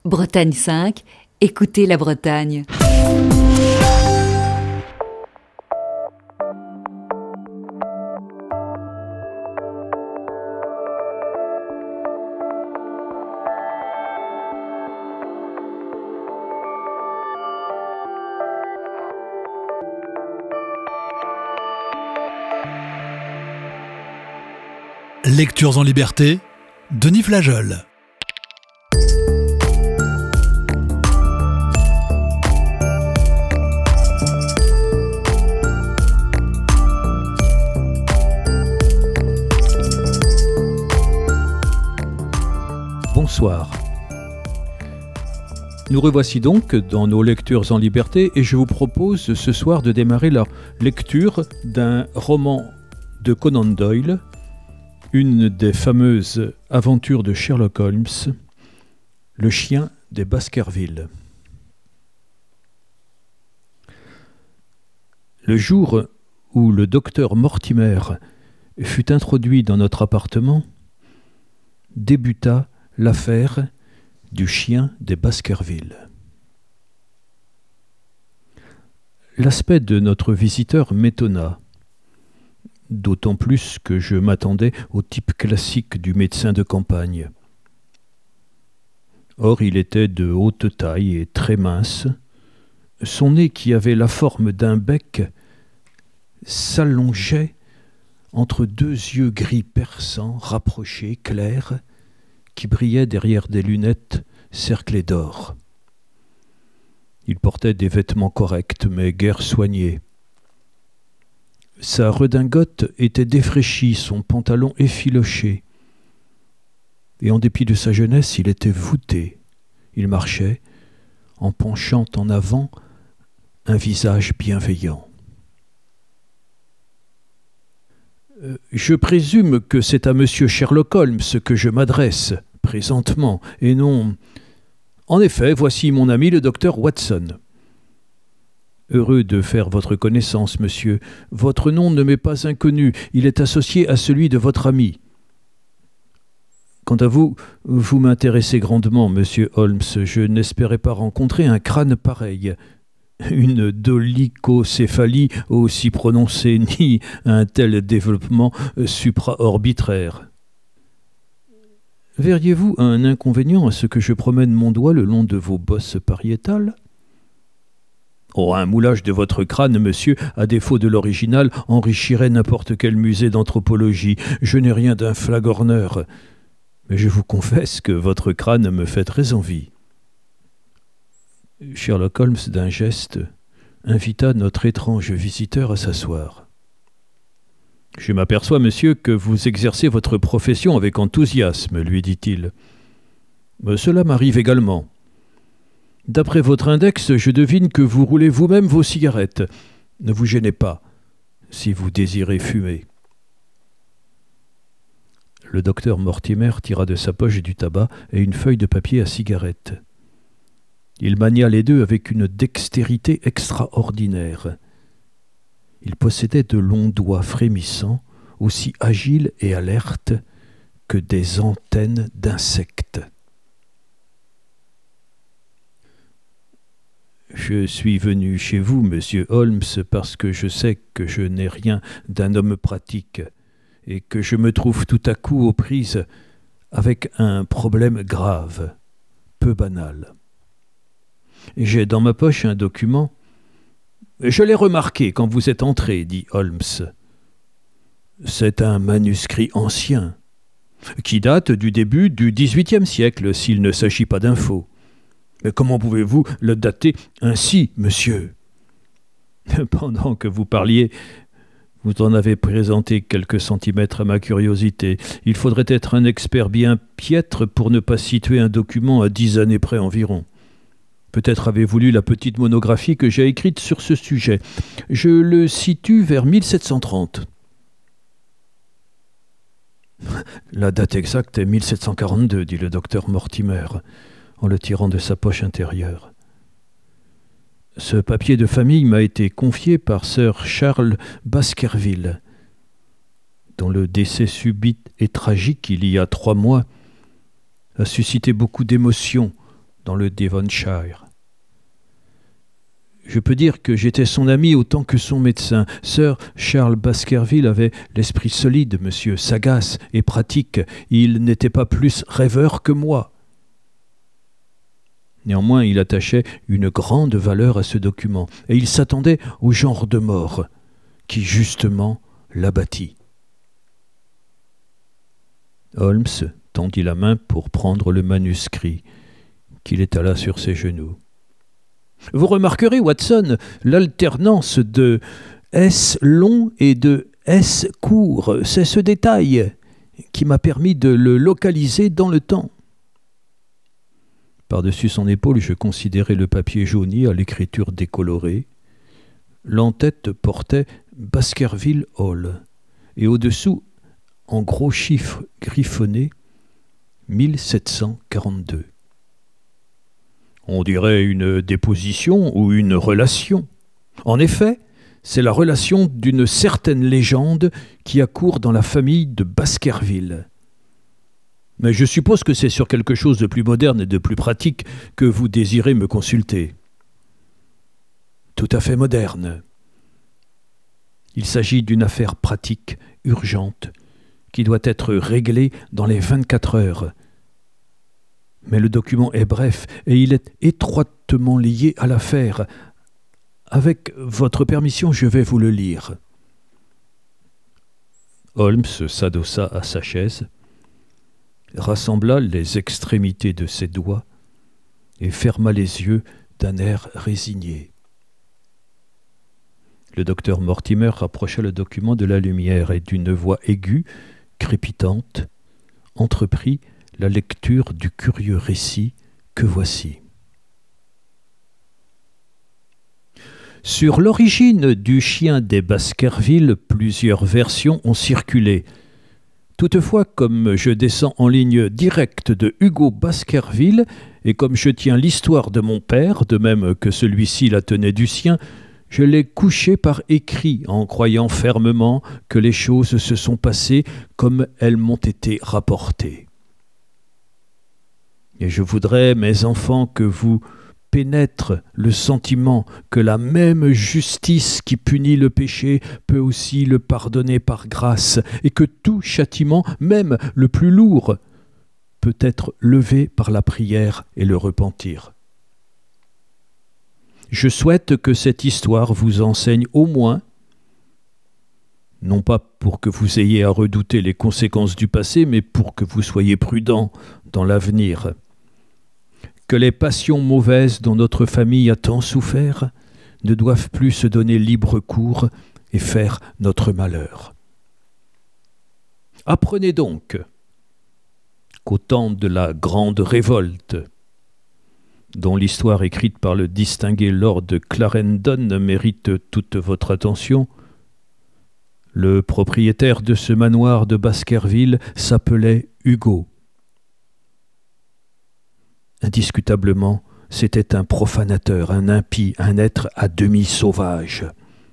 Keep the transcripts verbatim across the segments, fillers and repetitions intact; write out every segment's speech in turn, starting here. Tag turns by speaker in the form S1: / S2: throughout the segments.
S1: Bretagne cinq, écoutez la Bretagne.
S2: Lectures en liberté, Denis Flageol.
S3: Bonsoir. Nous revoici donc dans nos lectures en liberté et je vous propose ce soir de démarrer la lecture d'un roman de Conan Doyle, une des fameuses aventures de Sherlock Holmes, Le chien des Baskerville. Le jour où le docteur Mortimer fut introduit dans notre appartement, débuta l'affaire du chien des Baskerville. L'aspect de notre visiteur m'étonna, d'autant plus que je m'attendais au type classique du médecin de campagne. Or, il était de haute taille et très mince. Son nez, qui avait la forme d'un bec, s'allongeait entre deux yeux gris perçants, rapprochés, clairs, qui brillaient derrière des lunettes cerclées d'or. Il portait des vêtements corrects, mais guère soignés. Sa redingote était défraîchie, son pantalon effiloché. Et en dépit de sa jeunesse, il était voûté. Il marchait, en penchant en avant un visage bienveillant. Euh, je présume que c'est à monsieur Sherlock Holmes que je m'adresse, présentement, et non... En effet, voici mon ami le docteur Watson. Heureux de faire votre connaissance, monsieur. Votre nom ne m'est pas inconnu, il est associé à celui de votre ami. Quant à vous, vous m'intéressez grandement, monsieur Holmes. Je n'espérais pas rencontrer un crâne pareil, une dolichocéphalie aussi prononcée, ni un tel développement supraorbitaire. Verriez-vous un inconvénient à ce que je promène mon doigt le long de vos bosses pariétales ? Oh, un moulage de votre crâne, monsieur, à défaut de l'original, enrichirait n'importe quel musée d'anthropologie. Je n'ai rien d'un flagorneur. Mais je vous confesse que votre crâne me fait très envie. Sherlock Holmes, d'un geste, invita notre étrange visiteur à s'asseoir. Je m'aperçois, monsieur, que vous exercez votre profession avec enthousiasme, lui dit-il. Cela m'arrive également. D'après votre index, je devine que vous roulez vous-même vos cigarettes. Ne vous gênez pas, si vous désirez fumer. Le docteur Mortimer tira de sa poche du tabac et une feuille de papier à cigarette. Il mania les deux avec une dextérité extraordinaire. Il possédait de longs doigts frémissants, aussi agiles et alertes que des antennes d'insectes. Je suis venu chez vous, monsieur Holmes, parce que je sais que je n'ai rien d'un homme pratique et que je me trouve tout à coup aux prises avec un problème grave, peu banal. J'ai dans ma poche un document. Je l'ai remarqué quand vous êtes entré, dit Holmes. C'est un manuscrit ancien, qui date du début du dix-huitième siècle, s'il ne s'agit pas d'un faux. Mais comment pouvez-vous le dater ainsi, monsieur ? Pendant que vous parliez, vous en avez présenté quelques centimètres à ma curiosité. Il faudrait être un expert bien piètre pour ne pas situer un document à dix années près environ. Peut-être avez-vous lu la petite monographie que j'ai écrite sur ce sujet. Je le situe vers mille sept cent trente. La date exacte est mille sept cent quarante-deux, dit le docteur Mortimer, en le tirant de sa poche intérieure. Ce papier de famille m'a été confié par Sir Charles Baskerville, dont le décès subit et tragique il y a trois mois a suscité beaucoup d'émotions dans le Devonshire. Je peux dire que j'étais son ami autant que son médecin. Sir Charles Baskerville avait l'esprit solide, monsieur, sagace et pratique. Il n'était pas plus rêveur que moi. Néanmoins, il attachait une grande valeur à ce document, et il s'attendait au genre de mort qui, justement, l'abattit. Holmes tendit la main pour prendre le manuscrit, qu'il étala sur ses genoux. Vous remarquerez, Watson, l'alternance de S long et de S court. C'est ce détail qui m'a permis de le localiser dans le temps. Par-dessus son épaule, je considérais le papier jauni à l'écriture décolorée. L'en-tête portait Baskerville Hall, et au-dessous, en gros chiffres griffonnés, mille sept cent quarante-deux. On dirait une déposition ou une relation. En effet, c'est la relation d'une certaine légende qui accourt dans la famille de Baskerville. Mais je suppose que c'est sur quelque chose de plus moderne et de plus pratique que vous désirez me consulter. Tout à fait moderne. Il s'agit d'une affaire pratique, urgente, qui doit être réglée dans les vingt-quatre heures. Mais le document est bref et il est étroitement lié à l'affaire. Avec votre permission, je vais vous le lire. Holmes s'adossa à sa chaise, rassembla les extrémités de ses doigts et ferma les yeux d'un air résigné. Le docteur Mortimer rapprocha le document de la lumière et d'une voix aiguë, crépitante, entreprit la lecture du curieux récit que voici. Sur l'origine du chien des Baskerville, plusieurs versions ont circulé. Toutefois, comme je descends en ligne directe de Hugo Baskerville, et comme je tiens l'histoire de mon père, de même que celui-ci la tenait du sien, je l'ai couché par écrit en croyant fermement que les choses se sont passées comme elles m'ont été rapportées. Et je voudrais, mes enfants, que vous pénètre le sentiment que la même justice qui punit le péché peut aussi le pardonner par grâce, et que tout châtiment, même le plus lourd, peut être levé par la prière et le repentir. Je souhaite que cette histoire vous enseigne au moins, non pas pour que vous ayez à redouter les conséquences du passé, mais pour que vous soyez prudent dans l'avenir, que les passions mauvaises dont notre famille a tant souffert ne doivent plus se donner libre cours et faire notre malheur. Apprenez donc qu'au temps de la Grande Révolte, dont l'histoire écrite par le distingué Lord Clarendon mérite toute votre attention, le propriétaire de ce manoir de Baskerville s'appelait Hugo. Indiscutablement, c'était un profanateur, un impie, un être à demi sauvage.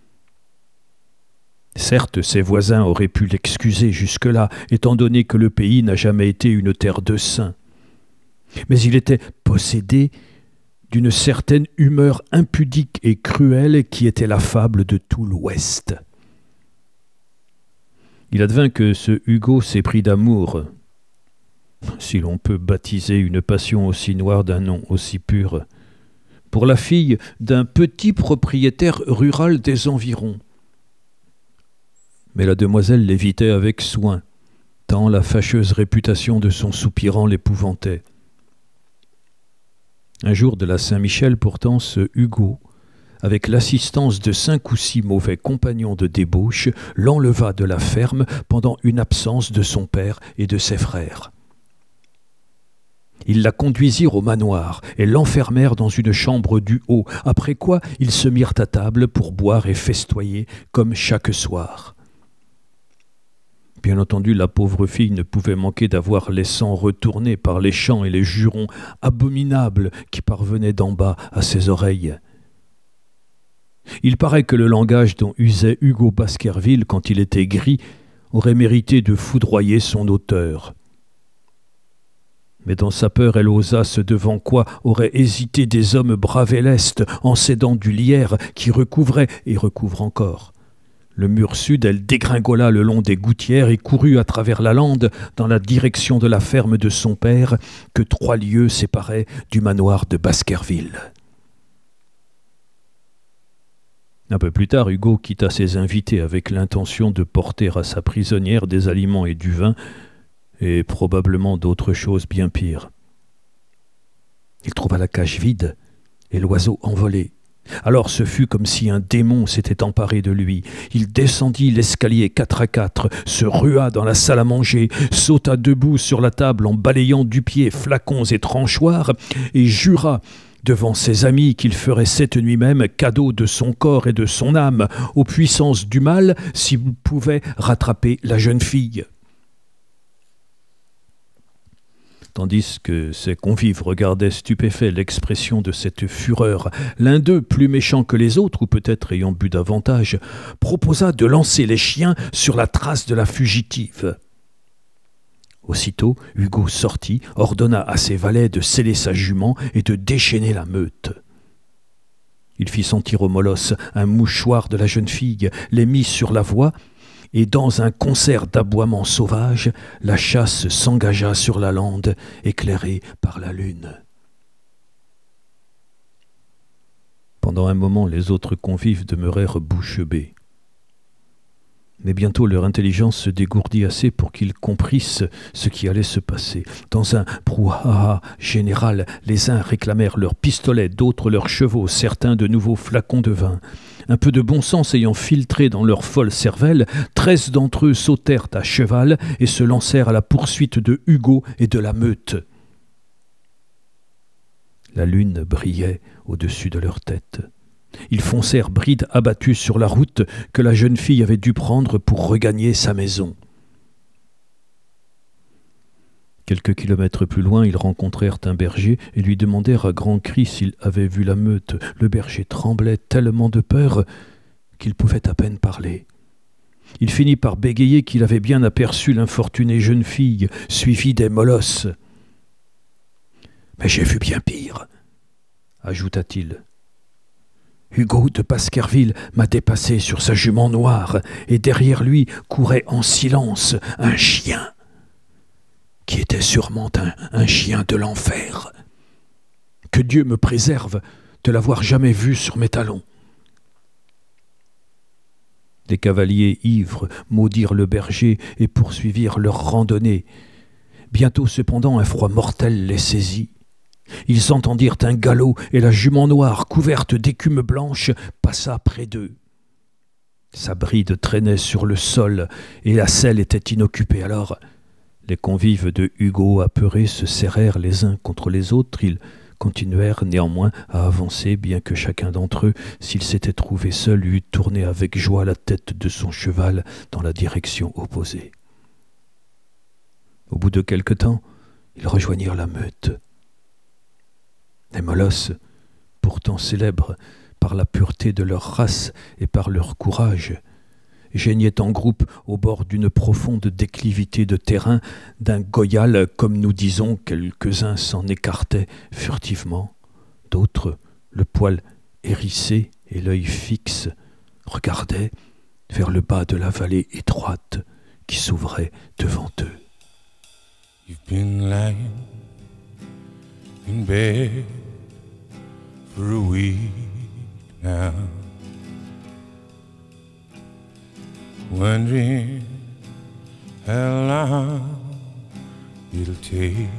S3: Certes, ses voisins auraient pu l'excuser jusque-là, étant donné que le pays n'a jamais été une terre de saints. Mais il était possédé d'une certaine humeur impudique et cruelle qui était la fable de tout l'Ouest. Il advint que ce Hugo s'éprit d'amour, si l'on peut baptiser une passion aussi noire d'un nom aussi pur, pour la fille d'un petit propriétaire rural des environs. Mais la demoiselle l'évitait avec soin, tant la fâcheuse réputation de son soupirant l'épouvantait. Un jour de la Saint-Michel, pourtant, ce Hugo, avec l'assistance de cinq ou six mauvais compagnons de débauche, l'enleva de la ferme pendant une absence de son père et de ses frères. Ils la conduisirent au manoir et l'enfermèrent dans une chambre du haut, après quoi ils se mirent à table pour boire et festoyer comme chaque soir. Bien entendu, la pauvre fille ne pouvait manquer d'avoir les sangs retournés par les chants et les jurons abominables qui parvenaient d'en bas à ses oreilles. Il paraît que le langage dont usait Hugo Baskerville quand il était gris aurait mérité de foudroyer son auteur. Mais dans sa peur, elle osa ce devant quoi auraient hésité des hommes braves et lestes en s'aidant du lierre qui recouvrait et recouvre encore le mur sud. Elle dégringola le long des gouttières et courut à travers la lande dans la direction de la ferme de son père que trois lieues séparaient du manoir de Baskerville. Un peu plus tard, Hugo quitta ses invités avec l'intention de porter à sa prisonnière des aliments et du vin, et probablement d'autres choses bien pires. Il trouva la cage vide et l'oiseau envolé. Alors ce fut comme si un démon s'était emparé de lui. Il descendit l'escalier quatre à quatre, se rua dans la salle à manger, sauta debout sur la table en balayant du pied flacons et tranchoirs, et jura devant ses amis qu'il ferait cette nuit même cadeau de son corps et de son âme aux puissances du mal s'il pouvait rattraper la jeune fille. Tandis que ses convives regardaient stupéfaits l'expression de cette fureur, l'un d'eux, plus méchant que les autres, ou peut-être ayant bu davantage, proposa de lancer les chiens sur la trace de la fugitive. Aussitôt, Hugo sortit, ordonna à ses valets de sceller sa jument et de déchaîner la meute. Il fit sentir au molosse un mouchoir de la jeune fille, les mit sur la voie, et dans un concert d'aboiements sauvages, la chasse s'engagea sur la lande, éclairée par la lune. Pendant un moment, les autres convives demeurèrent bouche bée. Mais bientôt leur intelligence se dégourdit assez pour qu'ils comprissent ce qui allait se passer. Dans un brouhaha général, les uns réclamèrent leurs pistolets, d'autres leurs chevaux, certains de nouveaux flacons de vin. Un peu de bon sens ayant filtré dans leur folle cervelle, treize d'entre eux sautèrent à cheval et se lancèrent à la poursuite de Hugo et de la meute. La lune brillait au-dessus de leur tête. Ils foncèrent bride abattue sur la route que la jeune fille avait dû prendre pour regagner sa maison. Quelques kilomètres plus loin, ils rencontrèrent un berger et lui demandèrent à grands cris s'il avait vu la meute. Le berger tremblait tellement de peur qu'il pouvait à peine parler. Il finit par bégayer qu'il avait bien aperçu l'infortunée jeune fille, suivie des molosses. « Mais j'ai vu bien pire, » ajouta-t-il. Hugo de Baskerville m'a dépassé sur sa jument noire, et derrière lui courait en silence un chien, qui était sûrement un, un chien de l'enfer. Que Dieu me préserve de l'avoir jamais vu sur mes talons. Des cavaliers ivres maudirent le berger et poursuivirent leur randonnée. Bientôt cependant un froid mortel les saisit. Ils entendirent un galop et la jument noire, couverte d'écume blanche, passa près d'eux. Sa bride traînait sur le sol et la selle était inoccupée. Alors, les convives de Hugo, apeurés, se serrèrent les uns contre les autres. Ils continuèrent néanmoins à avancer, bien que chacun d'entre eux, s'il s'était trouvé seul, eût tourné avec joie la tête de son cheval dans la direction opposée. Au bout de quelque temps, ils rejoignirent la meute. Les molosses, pourtant célèbres par la pureté de leur race et par leur courage, géignaient en groupe au bord d'une profonde déclivité de terrain, d'un goyal, comme nous disons, quelques-uns s'en écartaient furtivement, d'autres, le poil hérissé et l'œil fixe, regardaient vers le bas de la vallée étroite qui s'ouvrait devant eux.
S4: You've been lying in bed for a week now, wondering how long it'll take.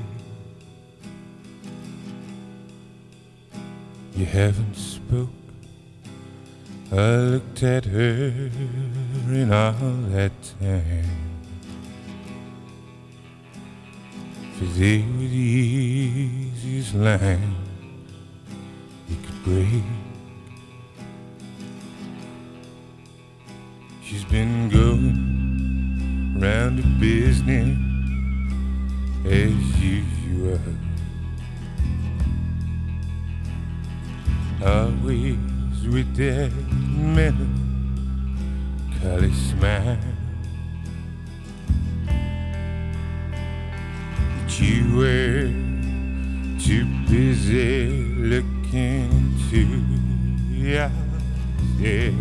S4: You haven't spoke. I looked at her in all that time. For they were the easiest line you could break. She's been going round the business as usual, always with that melancholy smile. you were too busy looking into your head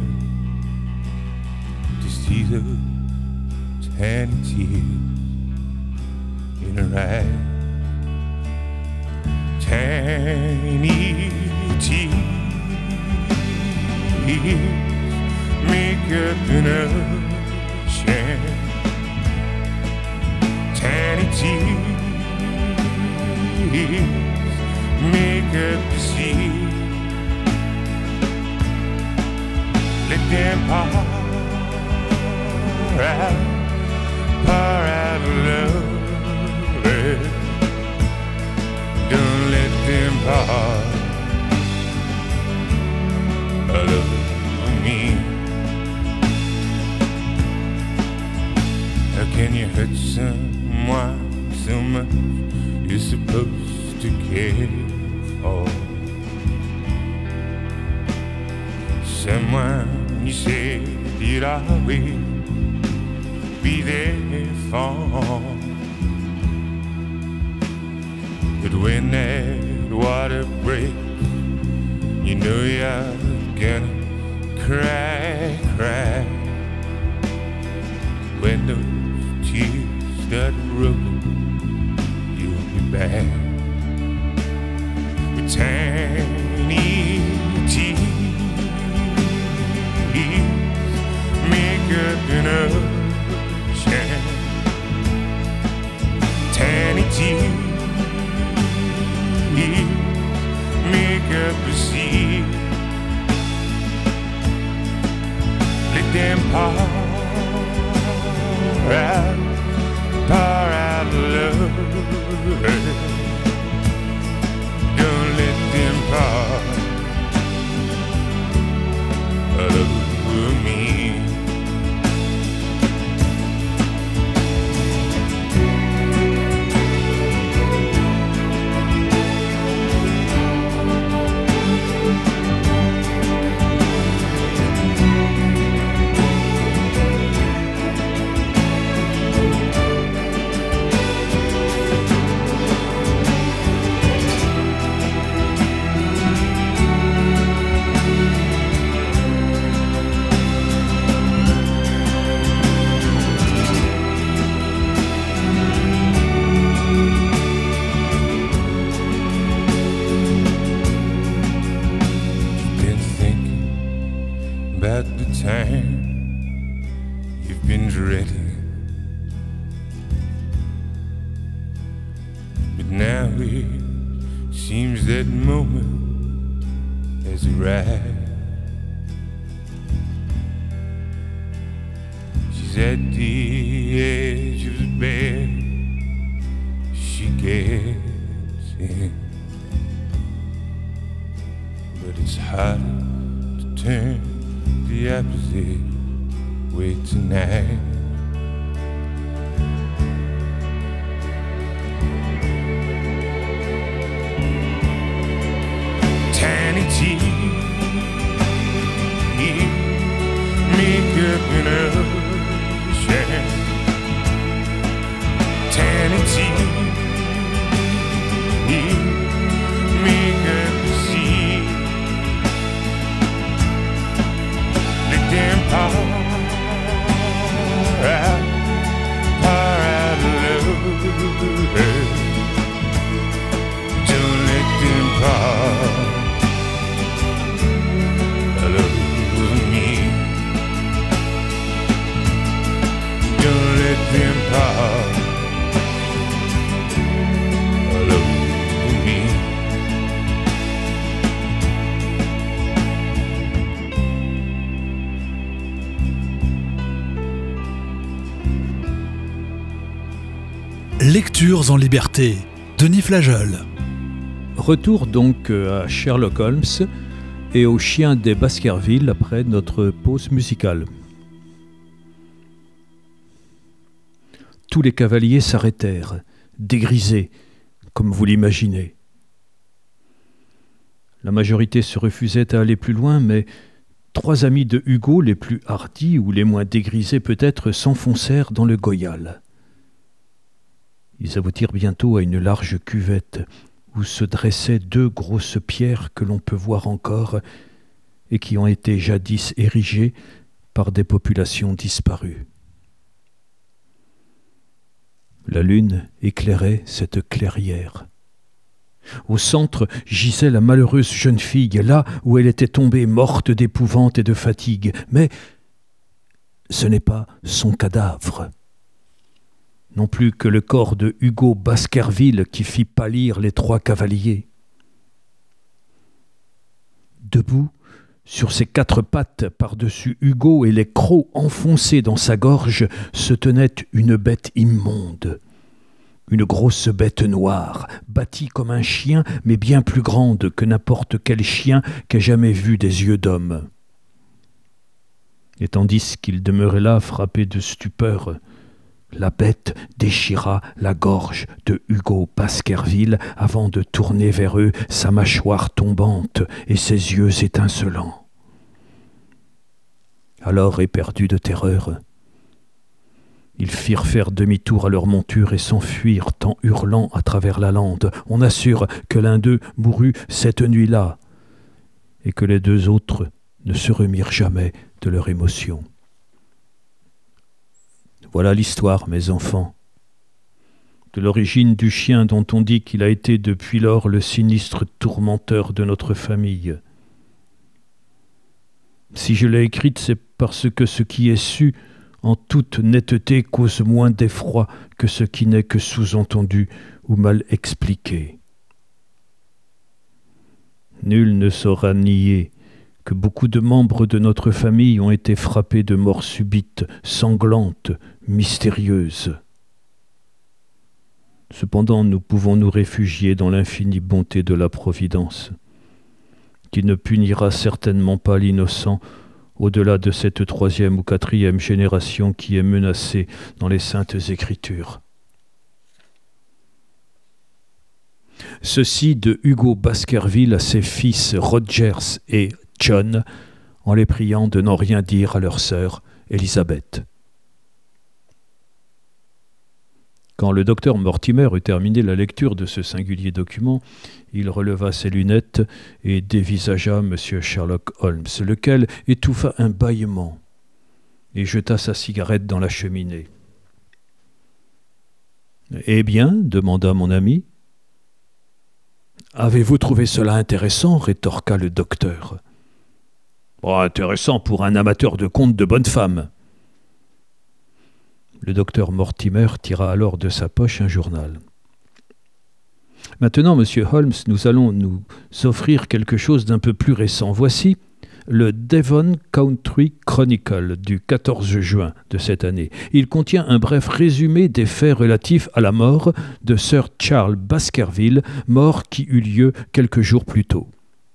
S4: to see the tiny tears in her eyes. Tiny tears make up an ocean. Tiny tears make up the sea. Let them pour out, pour out love. Don't let them part out of me. How can you hurt someone so much you're supposed to care for? Someone you said you'd always be there for. But when that water breaks, you know you're gonna cry, cry. When those tears start rolling, you'll be back with tiny tears make up an ocean. Tiny tears make up the sea. Let them pour out, pour out love. Don't let them pour out of me. You've been dreading, but now it seems that moment has arrived. She's at the edge of the bed, she gets in, but it's hard to turn the opposite way tonight. Tiny tears make up an ocean. Tiny tears make up the sea. Them pour out, pour out love. Don't let them pour out of me. Don't let them pour out of me.
S2: Lectures en liberté, Denis Flageol.
S3: Retour donc à Sherlock Holmes et au chien des Baskerville après notre pause musicale. Tous les cavaliers s'arrêtèrent, dégrisés, comme vous l'imaginez. La majorité se refusait à aller plus loin, mais trois amis de Hugo, les plus hardis ou les moins dégrisés peut-être, s'enfoncèrent dans le goyal. Ils aboutirent bientôt à une large cuvette où se dressaient deux grosses pierres que l'on peut voir encore et qui ont été jadis érigées par des populations disparues. La lune éclairait cette clairière. Au centre gisait la malheureuse jeune fille, là où elle était tombée morte d'épouvante et de fatigue. Mais ce n'est pas son cadavre, non plus que le corps de Hugo Baskerville qui fit pâlir les trois cavaliers. Debout, sur ses quatre pattes par-dessus Hugo et les crocs enfoncés dans sa gorge, se tenait une bête immonde. Une grosse bête noire, bâtie comme un chien, mais bien plus grande que n'importe quel chien qu'ait jamais vu des yeux d'homme. Et tandis qu'il demeurait là, frappé de stupeur, la bête déchira la gorge de Hugo Baskerville avant de tourner vers eux sa mâchoire tombante et ses yeux étincelants. Alors, éperdus de terreur, ils firent faire demi-tour à leur monture et s'enfuirent en hurlant à travers la lande. On assure que l'un d'eux mourut cette nuit-là et que les deux autres ne se remirent jamais de leur émotion. Voilà l'histoire, mes enfants, de l'origine du chien dont on dit qu'il a été depuis lors le sinistre tourmenteur de notre famille. Si je l'ai écrite, c'est parce que ce qui est su en toute netteté cause moins d'effroi que ce qui n'est que sous-entendu ou mal expliqué. Nul ne saura nier que beaucoup de membres de notre famille ont été frappés de mort subite, sanglante, mystérieuse. Cependant, nous pouvons nous réfugier dans l'infinie bonté de la Providence, qui ne punira certainement pas l'innocent au-delà de cette troisième ou quatrième génération qui est menacée dans les Saintes Écritures. Ceci de Hugo Baskerville à ses fils Rogers et John, en les priant de n'en rien dire à leur sœur Élisabeth. Quand le docteur Mortimer eut terminé la lecture de ce singulier document, il releva ses lunettes et dévisagea M. Sherlock Holmes, lequel étouffa un bâillement et jeta sa cigarette dans la cheminée. « Eh bien, demanda mon ami. « Avez-vous trouvé cela intéressant » rétorqua le docteur. Oh, « Intéressant pour un amateur de contes de bonne femme. » Le docteur Mortimer tira alors de sa poche un journal. « Maintenant, monsieur Holmes, nous allons nous offrir quelque chose d'un peu plus récent. Voici le Devon Country Chronicle du quatorze juin de cette année. Il contient un bref résumé des faits relatifs à la mort de Sir Charles Baskerville, mort qui eut lieu quelques jours plus tôt. »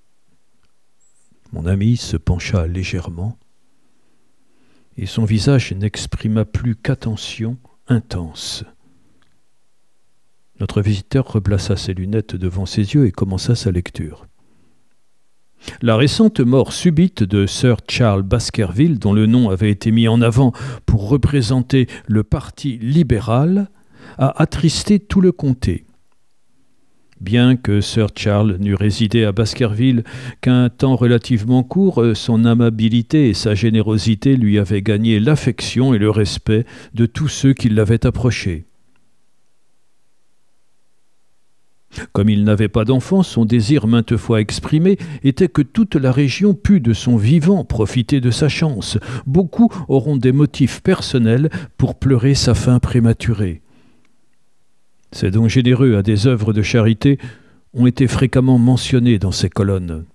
S3: Mon ami se pencha légèrement et son visage n'exprima plus qu'attention intense. Notre visiteur replaça ses lunettes devant ses yeux et commença sa lecture. La récente mort subite de Sir Charles Baskerville, dont le nom avait été mis en avant pour représenter le parti libéral, a attristé tout le comté. Bien que Sir Charles n'eût résidé à Baskerville qu'un temps relativement court, son amabilité et sa générosité lui avaient gagné l'affection et le respect de tous ceux qui l'avaient approché. Comme il n'avait pas d'enfant, son désir maintes fois exprimé était que toute la région pût de son vivant profiter de sa chance. Beaucoup auront des motifs personnels pour pleurer sa fin prématurée. Ces dons généreux à des œuvres de charité ont été fréquemment mentionnés dans ces colonnes.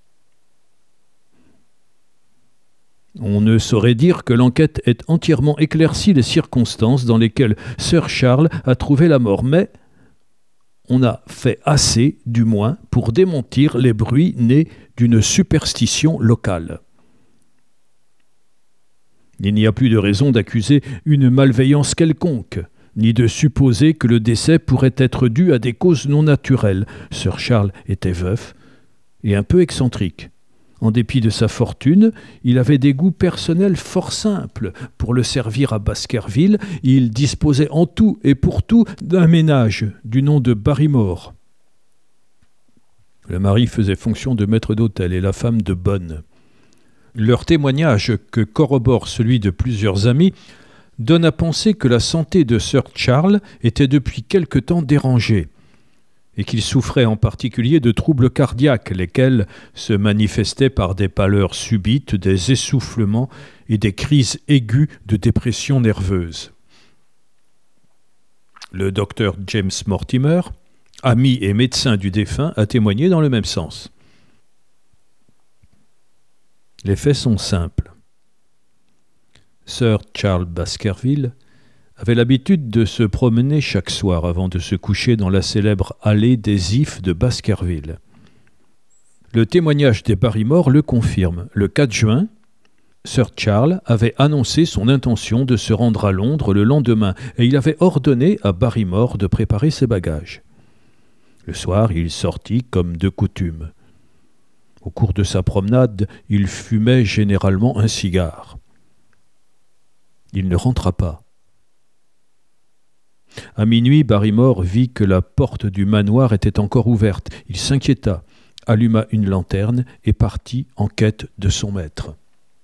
S3: On ne saurait dire que l'enquête ait entièrement éclairci les circonstances dans lesquelles Sir Charles a trouvé la mort, mais on a fait assez, du moins, pour démentir les bruits nés d'une superstition locale. Il n'y a plus de raison d'accuser une malveillance quelconque, ni de supposer que le décès pourrait être dû à des causes non naturelles. Sir Charles était veuf et un peu excentrique. En dépit de sa fortune, il avait des goûts personnels fort simples. Pour le servir à Baskerville, il disposait en tout et pour tout d'un ménage du nom de Barrymore. Le mari faisait fonction de maître d'hôtel et la femme de bonne. Leur témoignage, que corrobore celui de plusieurs amis, donne à penser que la santé de Sir Charles était depuis quelque temps dérangée, et qu'il souffrait en particulier de troubles cardiaques, lesquels se manifestaient par des pâleurs subites, des essoufflements et des crises aiguës de dépression nerveuse. Le docteur James Mortimer, ami et médecin du défunt, a témoigné dans le même sens. Les faits sont simples. Sir Charles Baskerville avait l'habitude de se promener chaque soir avant de se coucher dans la célèbre allée des Ifs de Baskerville. Le témoignage des Barrymore le confirme. Le quatre juin, Sir Charles avait annoncé son intention de se rendre à Londres le lendemain et il avait ordonné à Barrymore de préparer ses bagages. Le soir, il sortit comme de coutume. Au cours de sa promenade, il fumait généralement un cigare. Il ne rentra pas. À minuit, Barrymore vit que la porte du manoir était encore ouverte. Il s'inquiéta, alluma une lanterne et partit en quête de son maître.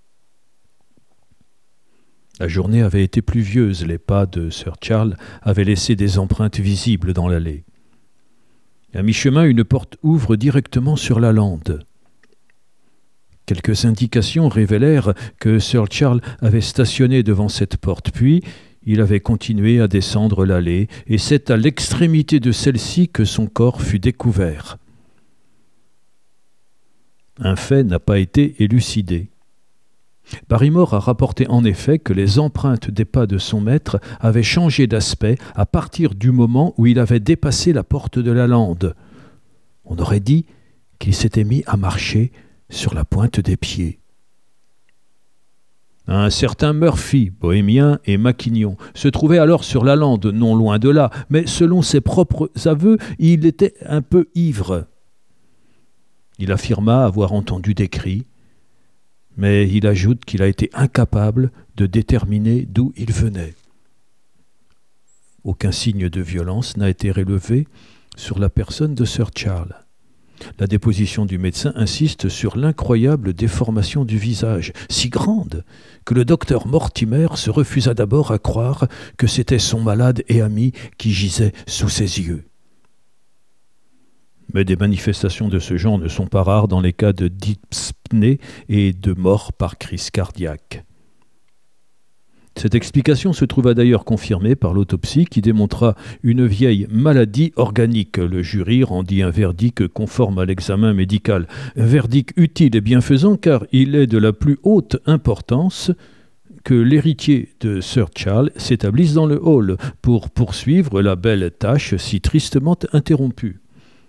S3: La journée avait été pluvieuse, les pas de Sir Charles avaient laissé des empreintes visibles dans l'allée. À mi-chemin, une porte ouvre directement sur la lande. Quelques indications révélèrent que Sir Charles avait stationné devant cette porte, puis il avait continué à descendre l'allée, et c'est à l'extrémité de celle-ci que son corps fut découvert. Un fait n'a pas été élucidé. Barrymore a rapporté en effet que les empreintes des pas de son maître avaient changé d'aspect à partir du moment où il avait dépassé la porte de la lande. On aurait dit qu'il s'était mis à marcher sur la pointe des pieds. Un certain Murphy, bohémien et maquignon, se trouvait alors sur la lande, non loin de là, mais selon ses propres aveux, il était un peu ivre. Il affirma avoir entendu des cris, mais il ajoute qu'il a été incapable de déterminer d'où ils venaient. Aucun signe de violence n'a été relevé sur la personne de Sir Charles. La déposition du médecin insiste sur l'incroyable déformation du visage, si grande que le docteur Mortimer se refusa d'abord à croire que c'était son malade et ami qui gisait sous ses yeux. Mais des manifestations de ce genre ne sont pas rares dans les cas de dyspnée et de mort par crise cardiaque. Cette explication se trouva d'ailleurs confirmée par l'autopsie qui démontra une vieille maladie organique. Le jury rendit un verdict conforme à l'examen médical. Un verdict utile et bienfaisant car il est de la plus haute importance que l'héritier de Sir Charles s'établisse dans le hall pour poursuivre la belle tâche si tristement interrompue.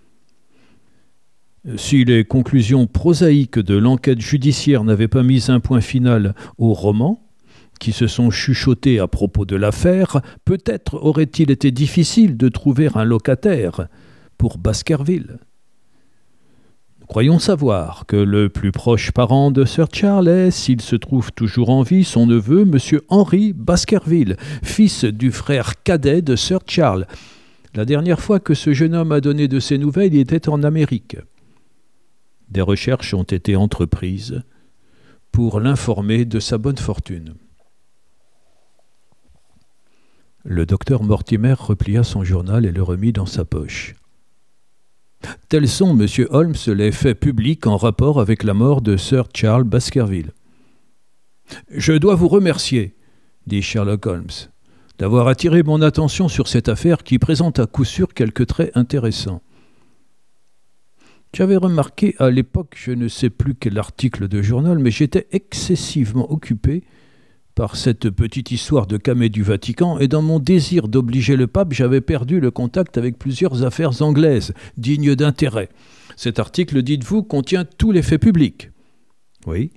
S3: Si les conclusions prosaïques de l'enquête judiciaire n'avaient pas mis un point final au roman, qui se sont chuchotés à propos de l'affaire, peut-être aurait-il été difficile de trouver un locataire pour Baskerville. Nous croyons savoir que le plus proche parent de Sir Charles est, s'il se trouve toujours en vie, son neveu, M. Henry Baskerville, fils du frère cadet de Sir Charles. La dernière fois que ce jeune homme a donné de ses nouvelles, il était en Amérique. Des recherches ont été entreprises pour l'informer de sa bonne fortune. Le docteur Mortimer replia son journal et le remit dans sa poche. Tels sont, monsieur Holmes, les faits publics en rapport avec la mort de Sir Charles Baskerville. Je dois vous remercier, dit Sherlock Holmes, d'avoir attiré mon attention sur cette affaire qui présente à coup sûr quelques traits intéressants. J'avais remarqué à l'époque, je ne sais plus quel article de journal, mais j'étais excessivement occupé par cette petite histoire de camée du Vatican, et dans mon désir d'obliger le pape, j'avais perdu le contact avec plusieurs affaires anglaises, dignes d'intérêt. Cet article, dites-vous, contient tous les faits publics. Oui.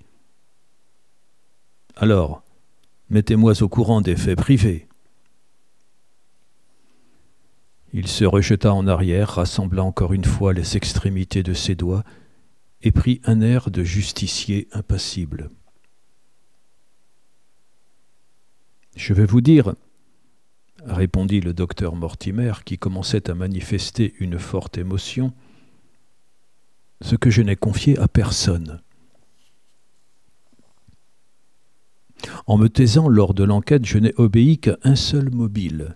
S3: Alors, mettez-moi au courant des faits privés. Il se rejeta en arrière, rassembla encore une fois les extrémités de ses doigts, et prit un air de justicier impassible. « Je vais vous dire, » répondit le docteur Mortimer, qui commençait à manifester une forte émotion, « ce que je n'ai confié à personne. En me taisant lors de l'enquête, je n'ai obéi qu'à un seul mobile.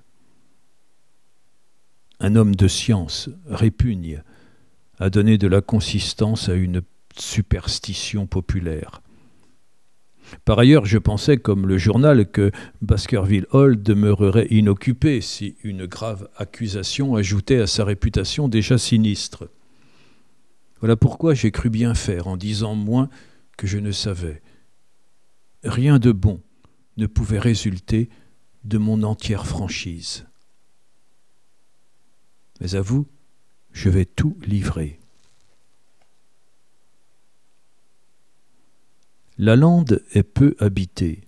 S3: Un homme de science répugne à donner de la consistance à une superstition populaire. Par ailleurs, je pensais, comme le journal, que Baskerville Hall demeurerait inoccupé si une grave accusation ajoutait à sa réputation déjà sinistre. Voilà pourquoi j'ai cru bien faire en disant moins que je ne savais. Rien de bon ne pouvait résulter de mon entière franchise. Mais à vous, je vais tout livrer. La lande est peu habitée.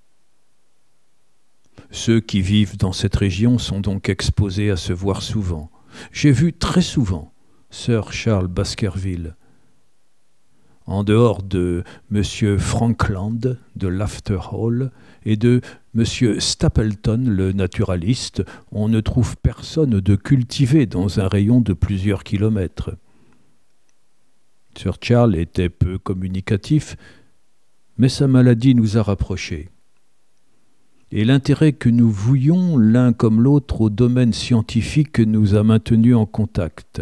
S3: Ceux qui vivent dans cette région sont donc exposés à se voir souvent. J'ai vu très souvent Sir Charles Baskerville. En dehors de M. Frankland de Lafter Hall et de M. Stapleton, le naturaliste, on ne trouve personne de cultivé dans un rayon de plusieurs kilomètres. Sir Charles était peu communicatif, mais sa maladie nous a rapprochés. Et l'intérêt que nous vouions l'un comme l'autre au domaine scientifique nous a maintenus en contact.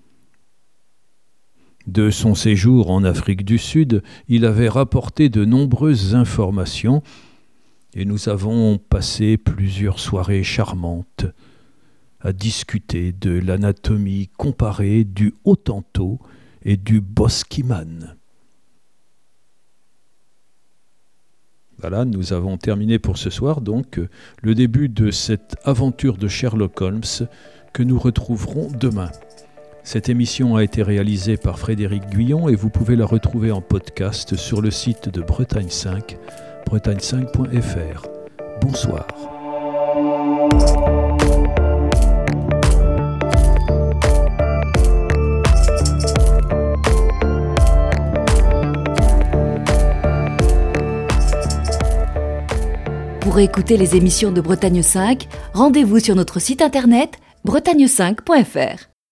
S3: De son séjour en Afrique du Sud, il avait rapporté de nombreuses informations et nous avons passé plusieurs soirées charmantes à discuter de l'anatomie comparée du Hottentot et du Bosquiman. Voilà, nous avons terminé pour ce soir, donc, le début de cette aventure de Sherlock Holmes que nous retrouverons demain. Cette émission a été réalisée par Frédéric Guyon et vous pouvez la retrouver en podcast sur le site de Bretagne cinq, bretagne cinq point f r. Bonsoir.
S1: Pour écouter les émissions de Bretagne cinq, rendez-vous sur notre site internet bretagne cinq point f r.